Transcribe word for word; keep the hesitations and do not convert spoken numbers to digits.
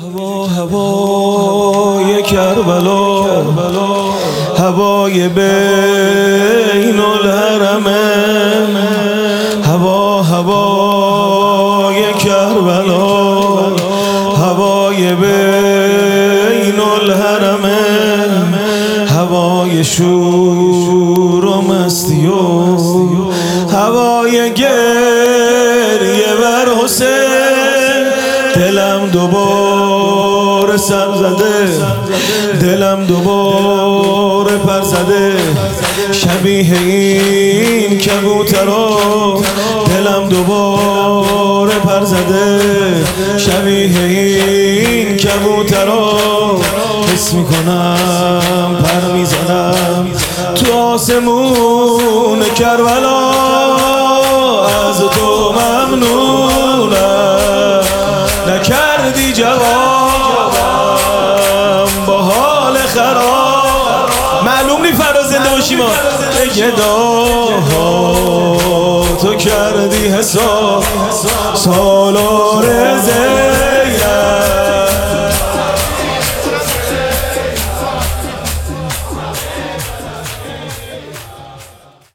هوا هوای کربلا، هوای بین الحرمه، هوا هوای کربلا، هوای بین الحرمه، هوای شور و مستی و هوای گریه بر حسین. دلم دوباره سر زده، دلم دوباره پر زده، شبیه این کبوترا. دلم دوباره پر زده، شبیه این کبوترا. حس میکنم پر میزنم تو آسمون کربلا. از تو ممنونم نکردی جوابم با حال خراب. معلوم نی فردا زنده باشیم ما. گداها تو کردی حساب سالار زنده